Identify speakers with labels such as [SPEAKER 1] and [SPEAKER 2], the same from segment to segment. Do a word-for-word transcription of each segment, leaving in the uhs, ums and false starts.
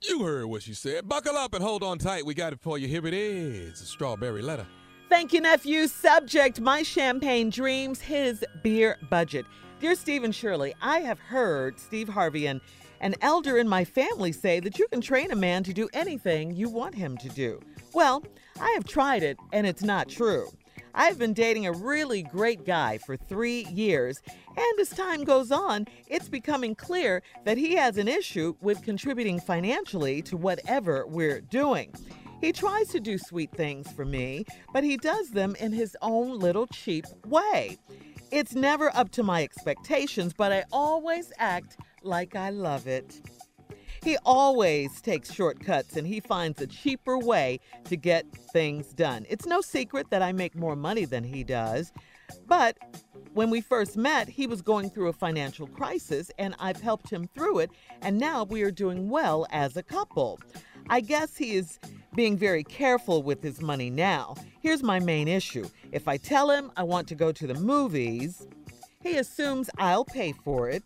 [SPEAKER 1] You heard what she said. Buckle up and hold on tight. We got it for you. Here it is, a strawberry letter.
[SPEAKER 2] Thank you, nephew. Subject, my champagne dreams, his beer budget. Dear Steve and Shirley, I have heard Steve Harvey and an elder in my family say that you can train a man to do anything you want him to do. Well, I have tried it, and it's not true. I've been dating a really great guy for three years, and as time goes on, it's becoming clear that he has an issue with contributing financially to whatever we're doing. He tries to do sweet things for me, but he does them in his own little cheap way. It's never up to my expectations, but I always act like I love it. He always takes shortcuts, and he finds a cheaper way to get things done. It's no secret that I make more money than he does, but when we first met, he was going through a financial crisis, and I've helped him through it, and now we are doing well as a couple. I guess he is being very careful with his money now. Here's my main issue. If I tell him I want to go to the movies, he assumes I'll pay for it,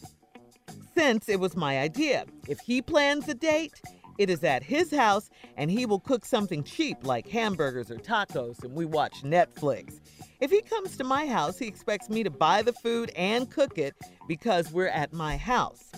[SPEAKER 2] since it was my idea. If he plans a date, it is at his house, and he will cook something cheap like hamburgers or tacos, and we watch Netflix. If he comes to my house, he expects me to buy the food and cook it because we're at my house.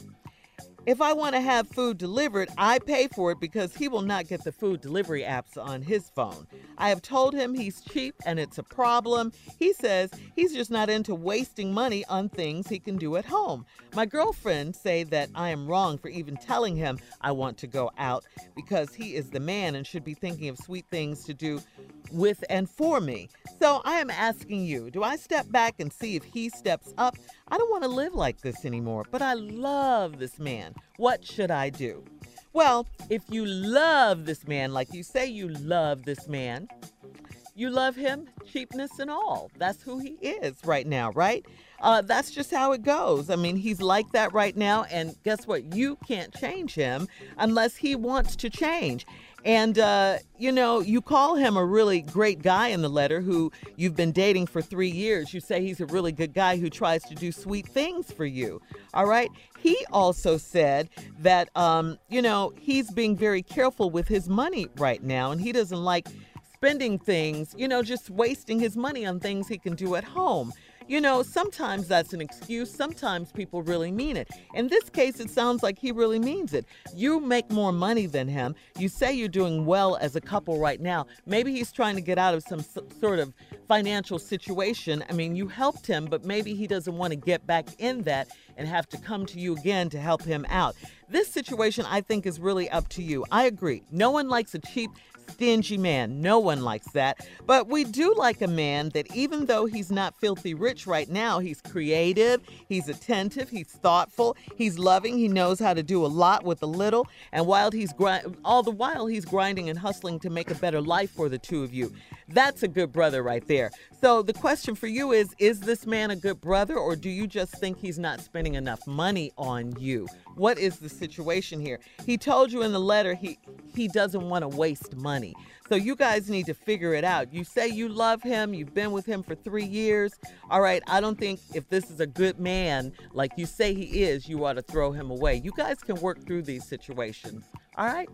[SPEAKER 2] If I want to have food delivered, I pay for it because he will not get the food delivery apps on his phone. I have told him he's cheap and it's a problem. He says he's just not into wasting money on things he can do at home. My girlfriends say that I am wrong for even telling him I want to go out because he is the man and should be thinking of sweet things to do with and for me. So I am asking you, do I step back and see if he steps up? I don't want to live like this anymore, but I love this man. What should I do? Well, if you love this man, like you say you love this man, you love him, cheapness and all. That's who he is right now, right? Uh, that's just how it goes. I mean, he's like that right now, and guess what? You can't change him unless he wants to change. And, uh, you know, you call him a really great guy in the letter who you've been dating for three years. You say he's a really good guy who tries to do sweet things for you. All right. He also said that, um, you know, he's being very careful with his money right now, and he doesn't like spending things, you know, just wasting his money on things he can do at home. You know, sometimes that's an excuse. Sometimes people really mean it. In this case, it sounds like he really means it. You make more money than him. You say you're doing well as a couple right now. Maybe he's trying to get out of some s- sort of financial situation. I mean, you helped him, but maybe he doesn't want to get back in that and have to come to you again to help him out. This situation, I think, is really up to you. I agree. No one likes a cheap, stingy man. No one likes that. But we do like a man that even though he's not filthy rich right now, he's creative, he's attentive, he's thoughtful, he's loving, he knows how to do a lot with a little, and while he's gri- all the while he's grinding and hustling to make a better life for the two of you. That's a good brother right there. So the question for you is, is this man a good brother, or do you just think he's not spending enough money on you? What is the situation here? He told you in the letter he he doesn't want to waste money. So you guys need to figure it out. You say you love him. You've been with him for three years. All right, I don't think if this is a good man, like you say he is, you ought to throw him away. You guys can work through these situations. All right?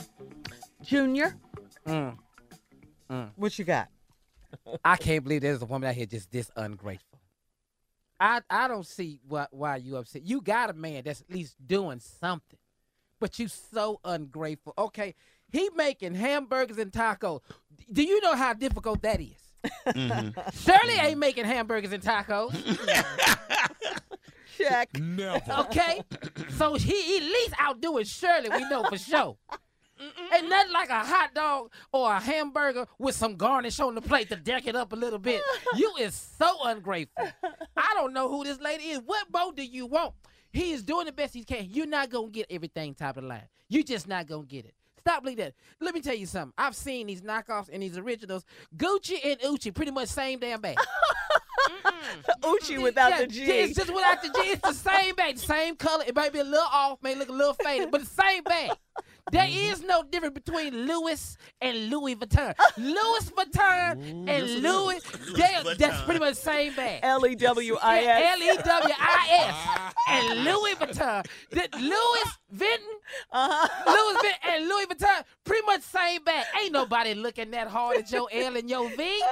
[SPEAKER 2] Junior?
[SPEAKER 3] Mm. Mm.
[SPEAKER 2] What you got?
[SPEAKER 3] I can't believe there's a woman out here just this ungrateful. I I don't see why, why you upset. You got a man that's at least doing something, but you so ungrateful. Okay, he making hamburgers and tacos. Do you know how difficult that is? Mm-hmm. Shirley ain't making hamburgers and tacos.
[SPEAKER 2] Check.
[SPEAKER 1] Never.
[SPEAKER 3] Okay, so he at least outdoing Shirley. We know for sure. Ain't nothing like a hot dog or a hamburger with some garnish on the plate to deck it up a little bit. You is so ungrateful. I don't know who this lady is. What boat do you want? He is doing the best he can. You're not going to get everything top of the line. You're just not going to get it. Stop believing that. Let me tell you something. I've seen these knockoffs and these originals. Gucci and Uchi, pretty much same damn bag.
[SPEAKER 2] Uchi without
[SPEAKER 3] Yeah,
[SPEAKER 2] the G.
[SPEAKER 3] It's just without the G. It's the same bag, the same color. It might be a little off, may look a little faded, but the same bag. There is no difference between Louis and Louis Vuitton. Louis Vuitton and Louis, they, that's pretty much the same bag.
[SPEAKER 2] L E W I S.
[SPEAKER 3] L E W I S and Louis Vuitton. The Louis Vuitton,
[SPEAKER 2] Uh-huh.
[SPEAKER 3] Louis nobody looking that hard at your L and your V.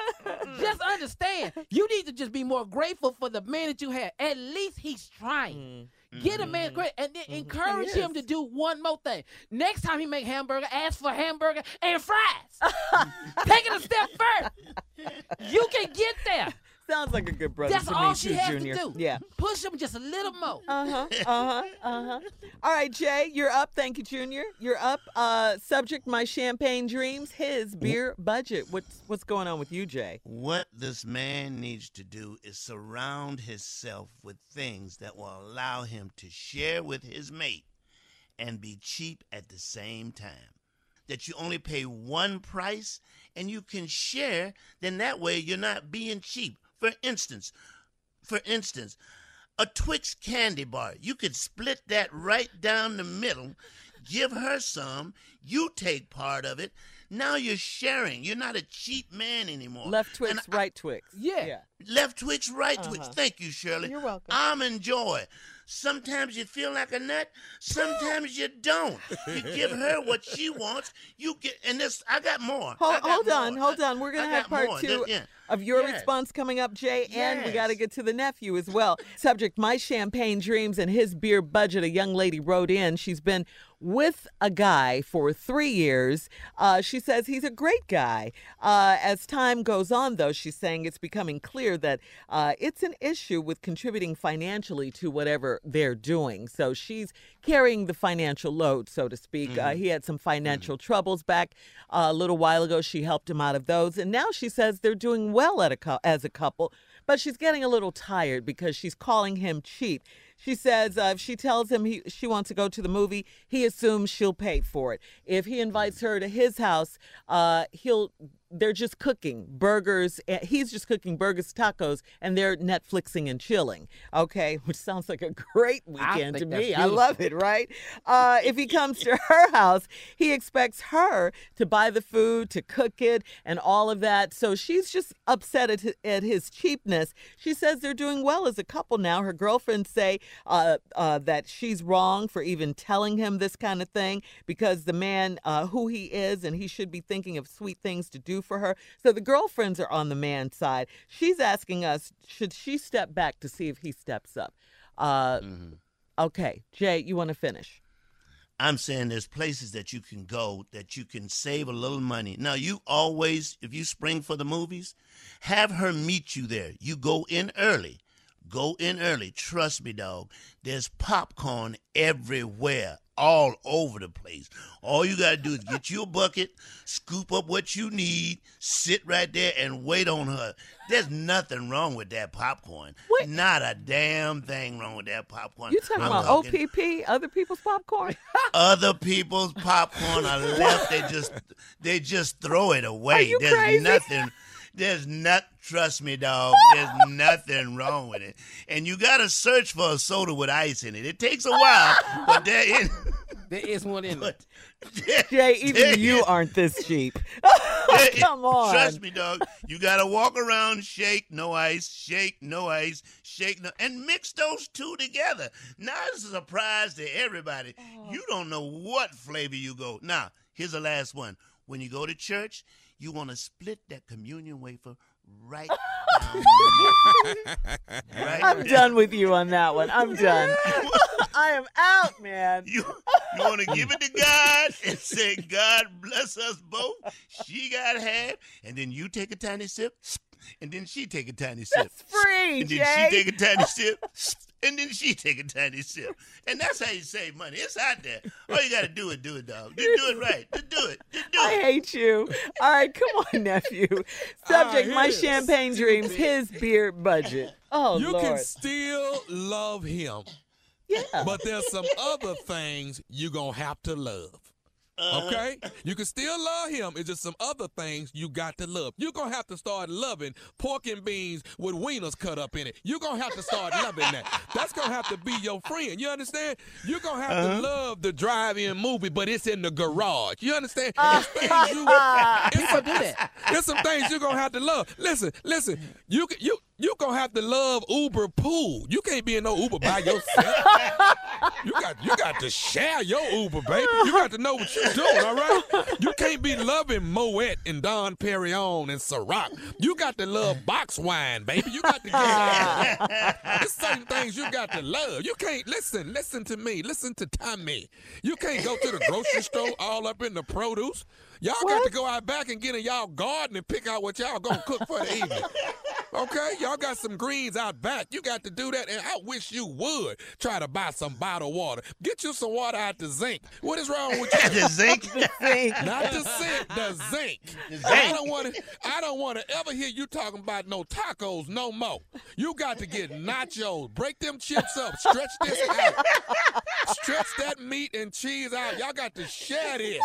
[SPEAKER 3] Just understand, you need to just be more grateful for the man that you have. At least he's trying. Mm. Get a man great, and then mm-hmm. encourage him to do one more thing. Next time he make hamburger, ask for hamburger and fries. Take it a step further. You can get there.
[SPEAKER 2] Sounds like a good brother
[SPEAKER 3] That's
[SPEAKER 2] to
[SPEAKER 3] all
[SPEAKER 2] me,
[SPEAKER 3] she
[SPEAKER 2] too,
[SPEAKER 3] has
[SPEAKER 2] Junior.
[SPEAKER 3] to do.
[SPEAKER 2] Yeah.
[SPEAKER 3] Push him just a little more.
[SPEAKER 2] Uh-huh, uh-huh, uh-huh. All right, Jay, you're up. Thank you, Junior. You're up. Uh, subject, my champagne dreams, his beer budget. What's what's going on with you, Jay?
[SPEAKER 4] What this man needs to do is surround himself with things that will allow him to share with his mate and be cheap at the same time. That you only pay one price and you can share, then that way you're not being cheap. For instance, for instance, a Twix candy bar. You could split that right down the middle, give her some, you take part of it. Now you're sharing. You're not a cheap man anymore.
[SPEAKER 2] Left Twix,
[SPEAKER 4] And
[SPEAKER 2] right Twix.
[SPEAKER 3] Yeah.
[SPEAKER 2] yeah.
[SPEAKER 4] Left Twix, right
[SPEAKER 2] Uh-huh.
[SPEAKER 4] Twix. Thank you, Shirley.
[SPEAKER 2] You're welcome.
[SPEAKER 4] I'm enjoy. Sometimes you feel like a nut. Sometimes you don't. You give her what she wants. You get, and this. I got more.
[SPEAKER 2] Hold,
[SPEAKER 4] I got
[SPEAKER 2] hold
[SPEAKER 4] more.
[SPEAKER 2] on, hold on. We're going
[SPEAKER 4] I
[SPEAKER 2] to have
[SPEAKER 4] got
[SPEAKER 2] part
[SPEAKER 4] more.
[SPEAKER 2] two
[SPEAKER 4] Yeah.
[SPEAKER 2] of your
[SPEAKER 4] Yes.
[SPEAKER 2] response coming up, Jay, and we
[SPEAKER 4] Yes.
[SPEAKER 2] got to get to the nephew as well. Subject, my champagne dreams and his beer budget. A young lady wrote in. She's been with a guy for three years. Uh, she says he's a great guy. Uh, as time goes on, though, she's saying it's becoming clear that uh, it's an issue with contributing financially to whatever they're doing. So she's carrying the financial load, so to speak. Mm-hmm. Uh, he had some financial mm-hmm. troubles back uh, a little while ago. She helped him out of those. And now she says they're doing well at a co- as a couple, but she's getting a little tired because she's calling him cheap. She says uh, if she tells him he, she wants to go to the movie, he assumes she'll pay for it. If he invites her to his house, uh, he'll they're just cooking burgers. He's just cooking burgers, tacos, and they're Netflixing and chilling. Okay, which sounds like a great weekend to me. I love it, right? Uh, if he comes to her house, he expects her to buy the food, to cook it, and all of that. So she's just upset at, at his cheapness. She says they're doing well as a couple now. Her girlfriends say uh, uh, that she's wrong for even telling him this kind of thing because the man uh, who he is, and he should be thinking of sweet things to do for her. So the girlfriends are on the man's side. She's asking us, should she step back to see if he steps up? Uh, mm-hmm. Okay, Jay, you want to finish?
[SPEAKER 4] I'm saying there's places that you can go that you can save a little money. Now, you always, if you spring for the movies, have her meet you there. You go in early. Go in early. Trust me, dog. There's popcorn everywhere, all over the place. All you got to do is get you a bucket, scoop up what you need, sit right there and wait on her. There's nothing wrong with that popcorn.
[SPEAKER 2] What?
[SPEAKER 4] Not a damn thing wrong with that popcorn.
[SPEAKER 2] You talking
[SPEAKER 4] I'm
[SPEAKER 2] about
[SPEAKER 4] talking
[SPEAKER 2] O P P, other people's popcorn?
[SPEAKER 4] Other people's popcorn are left. They just they just throw it away.
[SPEAKER 2] Are you
[SPEAKER 4] There's
[SPEAKER 2] crazy?
[SPEAKER 4] nothing. There's not. Trust me, dog. There's nothing wrong with it. And you gotta search for a soda with ice in it. It takes a while, but there is.
[SPEAKER 3] There is one in there.
[SPEAKER 2] Jay, even you aren't this cheap. Oh, come on.
[SPEAKER 4] Trust me, dog. You got to walk around, shake, no ice, shake, no ice, shake, no, and mix those two together. Now, it's a surprise to everybody. Oh. You don't know what flavor you go. Now, here's the last one. When you go to church, you want to split that communion wafer right down. Right
[SPEAKER 2] I'm
[SPEAKER 4] down.
[SPEAKER 2] done with you on that one. I'm done. I am out, man.
[SPEAKER 4] You, you want to give it to God and say, God bless us both. She got half, and then you take a tiny sip, and then she take a tiny sip.
[SPEAKER 2] That's free,
[SPEAKER 4] And then
[SPEAKER 2] Jay.
[SPEAKER 4] she take a tiny sip, and then she take a tiny sip. And that's how you save money. It's out there. All you got to do is do it, dog. Just do it right. Just do it. Just do
[SPEAKER 2] I
[SPEAKER 4] it.
[SPEAKER 2] hate you. All right, come on, nephew. Subject,
[SPEAKER 1] Ah,
[SPEAKER 2] my
[SPEAKER 1] his
[SPEAKER 2] champagne dreams, his beer budget. Oh,
[SPEAKER 1] You
[SPEAKER 2] Lord.
[SPEAKER 1] can still love him,
[SPEAKER 2] yeah.
[SPEAKER 1] but there's some other things you're going to have to love. Okay? You can still love him. It's just some other things you got to love. You're going to have to start loving pork and beans with wieners cut up in it. You're going to have to start loving that. That's going to have to be your friend. You understand? You're going to have
[SPEAKER 4] Uh-huh.
[SPEAKER 1] to love the drive-in movie, but it's in the garage. You understand?
[SPEAKER 2] Uh,
[SPEAKER 1] It's things you, it's
[SPEAKER 3] People
[SPEAKER 1] some,
[SPEAKER 3] do that.
[SPEAKER 1] there's some things you're going to have to love. Listen, listen. You can, you you going to have to love Uber pool. You can't be in no Uber by yourself. You got you got to share your Uber, baby. You got to know what you're doing, all right? You can't be loving Moet and Don Perignon and Ciroc. You got to love box wine, baby. You got to get There's certain things you got to love. You can't, listen, listen to me. Listen to Tommy. You can't go to the grocery store all up in the produce. Y'all got to go out back and get in y'all garden and pick out what y'all gonna cook for the evening. Okay? Y'all got some greens out back. You got to do that, and I wish you would try to buy some bottled water. Get you some water out the zinc. What is wrong with you?
[SPEAKER 4] The zinc?
[SPEAKER 2] The zinc.
[SPEAKER 1] Not the zinc, the zinc.
[SPEAKER 4] The zinc.
[SPEAKER 1] I don't want to. I don't want to ever hear you talking about no tacos no more. You got to get nachos. Break them chips up. Stretch this out. Stretch that meat and cheese out. Y'all got to share this.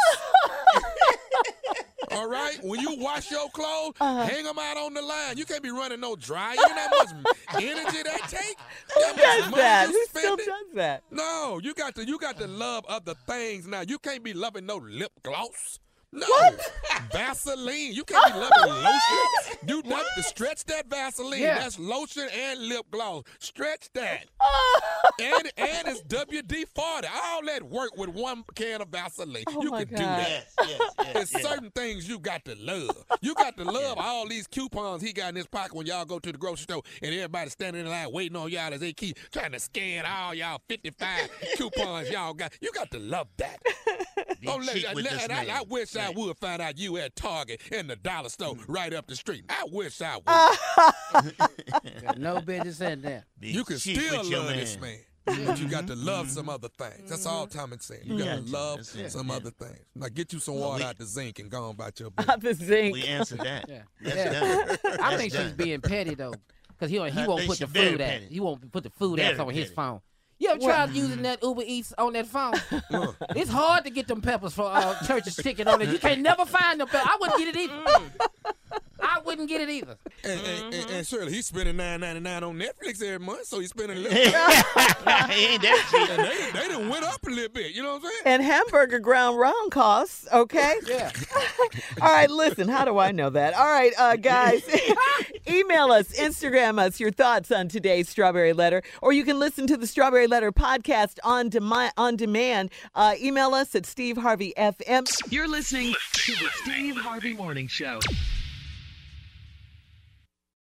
[SPEAKER 1] All right? When you wash your clothes, uh-huh. hang them out on the line. You can't be running no dryer. You know how much energy that take?
[SPEAKER 2] Who does that? Who still does that?
[SPEAKER 1] No, you got to you got to love other things now. You can't be loving no lip gloss. No.
[SPEAKER 2] What?
[SPEAKER 1] Vaseline. You can't be loving lotion. You got to stretch that Vaseline.
[SPEAKER 3] Yeah.
[SPEAKER 1] That's lotion and lip gloss. Stretch that. and and it's W D forty. All that work with one can of Vaseline.
[SPEAKER 2] Oh
[SPEAKER 1] you
[SPEAKER 2] my
[SPEAKER 1] can
[SPEAKER 2] God.
[SPEAKER 1] do that.
[SPEAKER 4] Yes, yes, yes,
[SPEAKER 1] There's
[SPEAKER 4] yes.
[SPEAKER 1] certain things you got to love. You got to love all these coupons he got in his pocket when y'all go to the grocery store and everybody standing in line waiting on y'all as they keep trying to scan all y'all fifty-five coupons y'all got. You got to love that.
[SPEAKER 4] Be
[SPEAKER 1] Don't let,
[SPEAKER 4] cheap with
[SPEAKER 1] and
[SPEAKER 4] this
[SPEAKER 1] I,
[SPEAKER 4] man.
[SPEAKER 1] I wish I
[SPEAKER 4] Right.
[SPEAKER 1] would find out you at Target in the dollar store right up the street. I wish I would.
[SPEAKER 3] Got no business in there.
[SPEAKER 4] Be
[SPEAKER 1] You can
[SPEAKER 4] cheap
[SPEAKER 1] still
[SPEAKER 4] with your
[SPEAKER 1] love this man. But you got to love some other things. That's all Tom is saying. You got to
[SPEAKER 4] Gotcha.
[SPEAKER 1] love
[SPEAKER 4] That's it.
[SPEAKER 1] some
[SPEAKER 4] Yeah.
[SPEAKER 1] other things. Now get you some
[SPEAKER 4] Well,
[SPEAKER 1] water
[SPEAKER 4] we-
[SPEAKER 1] out the zinc and go on about your business.
[SPEAKER 2] The zinc.
[SPEAKER 4] We answered that.
[SPEAKER 3] Yeah.
[SPEAKER 4] That's
[SPEAKER 3] Yeah.
[SPEAKER 4] done.
[SPEAKER 3] I
[SPEAKER 4] That's
[SPEAKER 3] think she's
[SPEAKER 4] done.
[SPEAKER 3] being petty though, because he won't, he
[SPEAKER 4] I
[SPEAKER 3] won't
[SPEAKER 4] think
[SPEAKER 3] put the
[SPEAKER 4] she's very
[SPEAKER 3] food at.
[SPEAKER 4] petty.
[SPEAKER 3] He won't put the food
[SPEAKER 4] Very
[SPEAKER 3] apps on his
[SPEAKER 4] petty.
[SPEAKER 3] phone. You ever tried using that Uber Eats on that phone?
[SPEAKER 1] Uh,
[SPEAKER 3] It's hard to get them peppers for uh, Church's Chicken on it. You can't never find them peppers. I wouldn't get it either. I wouldn't get it either.
[SPEAKER 1] and, and, and, and Shirley, he's spending nine ninety-nine on Netflix every month, so he's spending a little.
[SPEAKER 4] He ain't that cheap.
[SPEAKER 1] And they, they done went up a little bit, you know what I'm saying?
[SPEAKER 2] And hamburger ground round costs, okay?
[SPEAKER 3] Yeah.
[SPEAKER 2] All right, listen, how do I know that? All right, uh, guys, email us, Instagram us your thoughts on today's Strawberry Letter, or you can listen to the Strawberry Letter podcast on, demi- on demand. Uh, email us at Steve Harvey F M.
[SPEAKER 5] You're listening to the Steve Harvey Morning Show.